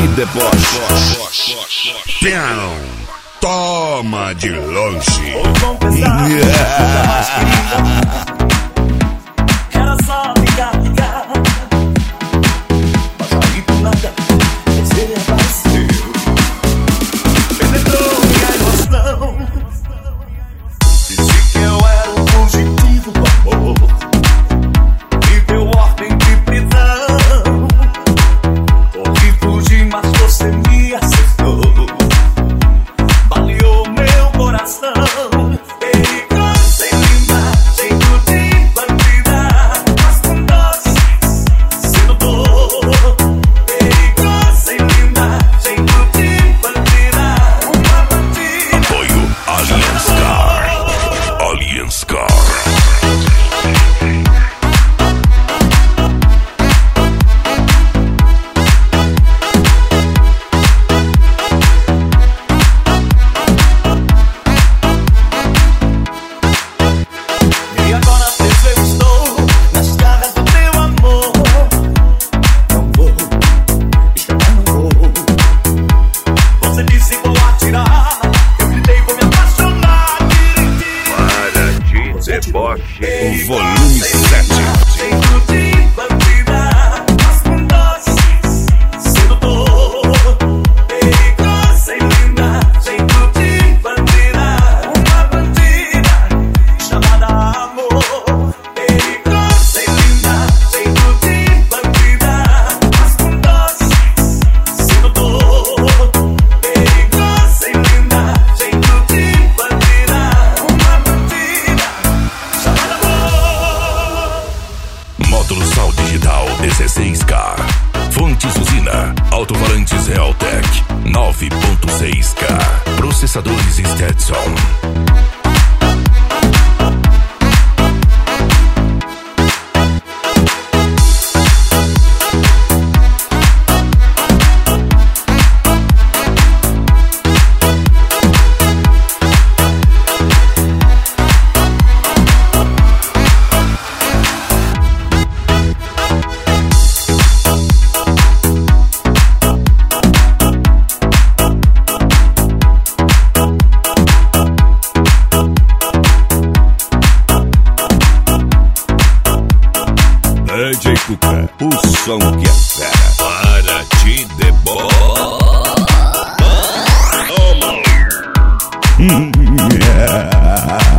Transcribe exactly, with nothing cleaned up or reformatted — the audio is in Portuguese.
deboche. Pião, toma de longe. Era só ligar, ligar. Mas aí do nada você apareceu. Penetrou minha emoção. Disse que eu era o fugitivo do amor. Me deu ordem de prisão. Corri, fugi, mas você me acertou. Baleou meu coração. Perigosa e linda, jeito de bandida, mas com doce, sedutor. Perigosa e linda, jeito de bandida, uma bandida. Apoio Allianz Car. Allianz Car. E agora preso eu estou nas garras do teu amor. Não vou, escapar não vou. Você disse vou atirar. Eu gritei vou me apaixonar. Para de deboche. Volume sete. Jeito de bandida, mas com doce, sedutor. Perigosa e linda, jeito de bandida, uma bandida chamada amor. Perigosa e linda, jeito de bandida, mas com doce, sedutor. Perigosa e linda, jeito de bandida, uma bandida chamada amor. Módulo Sal Digital dezesseis K. Fontes Usina. Alto-falantes Realtek nove ponto seis K. Processadores Stetson. D J Cuca, o som que é fera. Para de deboche. Toma.